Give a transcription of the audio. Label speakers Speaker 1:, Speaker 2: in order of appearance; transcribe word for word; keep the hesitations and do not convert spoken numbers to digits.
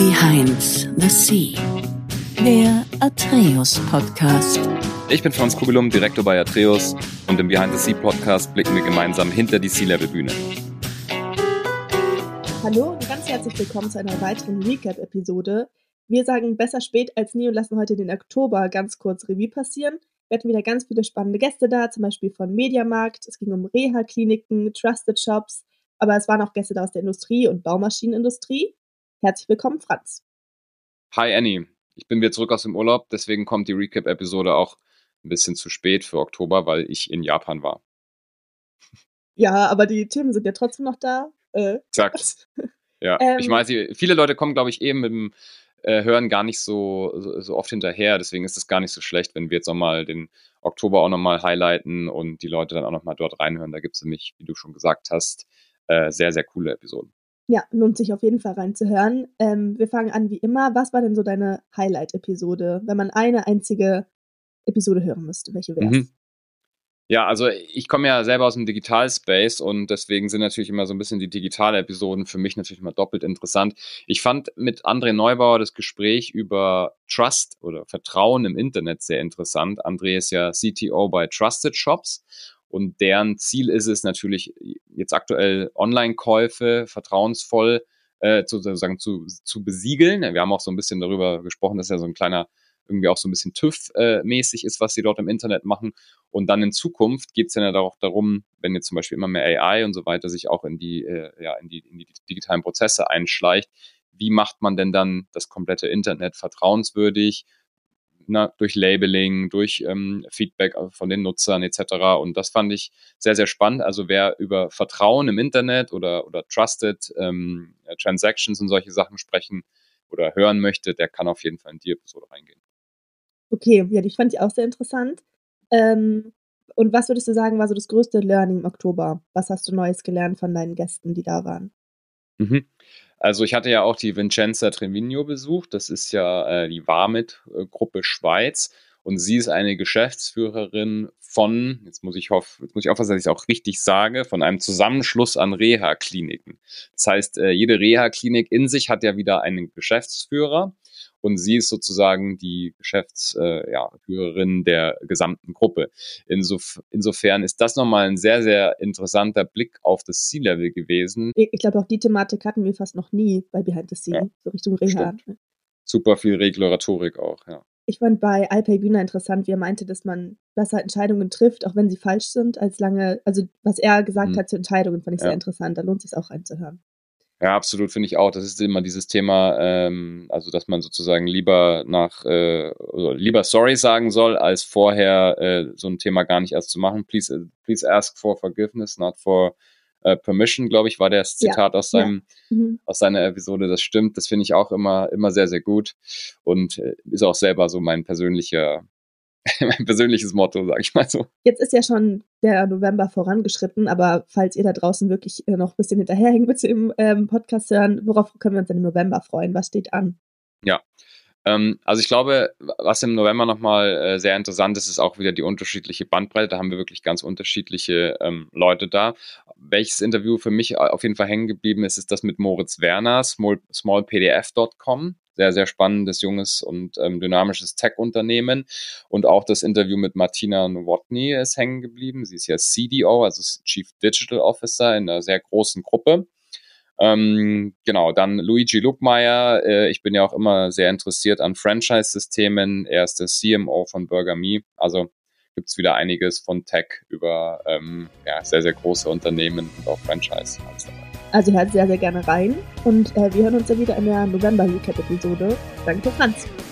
Speaker 1: Behind the Sea, der Atreus Podcast.
Speaker 2: Ich bin Franz Kugelum, Direktor bei Atreus, und im Behind the Sea Podcast blicken wir gemeinsam hinter die Sea-Level-Bühne.
Speaker 3: Hallo und ganz herzlich willkommen zu einer weiteren Recap-Episode. Wir sagen besser spät als nie und lassen heute den Oktober ganz kurz Revue passieren. Wir hatten wieder ganz viele spannende Gäste da, zum Beispiel von Mediamarkt. Es ging um Reha-Kliniken, Trusted Shops, aber es waren auch Gäste da aus der Industrie und Baumaschinenindustrie. Herzlich willkommen, Franz.
Speaker 2: Hi Annie, ich bin wieder zurück aus dem Urlaub, deswegen kommt die Recap-Episode auch ein bisschen zu spät für Oktober, weil ich in Japan war.
Speaker 3: Ja, aber die Themen sind ja trotzdem noch da. Äh,
Speaker 2: Exakt. Ja,
Speaker 3: ähm,
Speaker 2: ich weiß, viele Leute kommen, glaube ich, eben mit dem äh, Hören gar nicht so, so, so oft hinterher. Deswegen ist es gar nicht so schlecht, wenn wir jetzt nochmal den Oktober auch nochmal highlighten und die Leute dann auch nochmal dort reinhören. Da gibt es nämlich, wie du schon gesagt hast, äh, sehr, sehr coole Episoden.
Speaker 3: Ja, lohnt sich auf jeden Fall reinzuhören. Ähm, wir fangen an wie immer. Was war denn so deine Highlight-Episode, wenn man eine einzige Episode hören müsste? Welche wäre es?
Speaker 2: Mhm. Ja, also ich komme ja selber aus dem Digital-Space und deswegen sind natürlich immer so ein bisschen die Digital-Episoden für mich natürlich immer doppelt interessant. Ich fand mit André Neubauer das Gespräch über Trust oder Vertrauen im Internet sehr interessant. André ist ja C T O bei Trusted Shops und deren Ziel ist es natürlich jetzt aktuell Online-Käufe vertrauensvoll äh, sozusagen zu, zu besiegeln. Wir haben auch so ein bisschen darüber gesprochen, dass ja so ein kleiner irgendwie auch so ein bisschen TÜV-mäßig ist, was sie dort im Internet machen. Und dann in Zukunft geht es ja auch darum, wenn jetzt zum Beispiel immer mehr A I und so weiter sich auch in die, äh, ja, in die, in die digitalen Prozesse einschleicht, wie macht man denn dann das komplette Internet vertrauenswürdig? Na, durch Labeling, durch ähm, Feedback von den Nutzern et cetera. Und das fand ich sehr, sehr spannend. Also wer über Vertrauen im Internet oder, oder Trusted ähm, Transactions und solche Sachen sprechen oder hören möchte, der kann auf jeden Fall in die Episode reingehen.
Speaker 3: Okay, ja, die fand ich auch sehr interessant. Ähm, und was würdest du sagen, war so das größte Learning im Oktober? Was hast du Neues gelernt von deinen Gästen, die da waren?
Speaker 2: Mhm. Also ich hatte ja auch die Vincenza Trevino besucht. Das ist ja äh, die Warmit-Gruppe Schweiz. Und sie ist eine Geschäftsführerin von, jetzt muss ich hoffen, jetzt muss ich aufpassen, dass ich es auch richtig sage, von einem Zusammenschluss an Reha-Kliniken. Das heißt, äh, jede Reha-Klinik in sich hat ja wieder einen Geschäftsführer. Und sie ist sozusagen die Geschäftsführerin äh, ja, der gesamten Gruppe. Insof- insofern ist das nochmal ein sehr, sehr interessanter Blick auf das C-Level gewesen.
Speaker 3: Ich, ich glaube, auch die Thematik hatten wir fast noch nie bei Behind the Sea,
Speaker 2: Ja,
Speaker 3: so Richtung Reha.
Speaker 2: stimmt. Super viel Regulatorik auch, ja.
Speaker 3: Ich fand bei Alpay Güner interessant, wie er meinte, dass man besser Entscheidungen trifft, auch wenn sie falsch sind, als lange, also was er gesagt
Speaker 2: Mhm.
Speaker 3: hat zu Entscheidungen, fand ich
Speaker 2: Ja.
Speaker 3: sehr interessant. Da lohnt es sich auch reinzuhören.
Speaker 2: Ja, absolut, finde ich auch. Das ist immer dieses Thema, ähm, also dass man sozusagen lieber nach, äh, oder lieber sorry sagen soll, als vorher äh, so ein Thema gar nicht erst zu machen. Please, please ask for forgiveness, not for uh, permission, glaube ich, war das Zitat ja. aus seinem, ja. mhm. aus seiner Episode. Das stimmt. Das finde ich auch immer, immer sehr, sehr gut und äh, ist auch selber so mein persönlicher mein persönliches Motto, sag ich mal so.
Speaker 3: Jetzt ist ja schon der November vorangeschritten, aber falls ihr da draußen wirklich äh, noch ein bisschen hinterherhängt mit dem ähm, Podcast hören, worauf können wir uns denn im November freuen? Was steht an?
Speaker 2: Ja, ähm, also ich glaube, was im November nochmal äh, sehr interessant ist, ist auch wieder die unterschiedliche Bandbreite. Da haben wir wirklich ganz unterschiedliche ähm, Leute da. Welches Interview für mich auf jeden Fall hängen geblieben ist, ist das mit Moritz Werner, small, small p d f dot com. Sehr, sehr spannendes, junges und ähm, dynamisches Tech-Unternehmen. Und auch das Interview mit Martina Nowotny ist hängen geblieben. Sie ist ja C D O, also Chief Digital Officer in einer sehr großen Gruppe. Ähm, genau, dann Luigi Luckmeier. Äh, ich bin ja auch immer sehr interessiert an Franchise-Systemen. Er ist der C M O von BurgerMe. Also gibt es wieder einiges von Tech über ähm, ja, sehr, sehr große Unternehmen und auch Franchise.
Speaker 3: Also hört sehr, sehr gerne rein und äh, wir hören uns ja wieder in der November-Recap-Episode. Danke, Franz.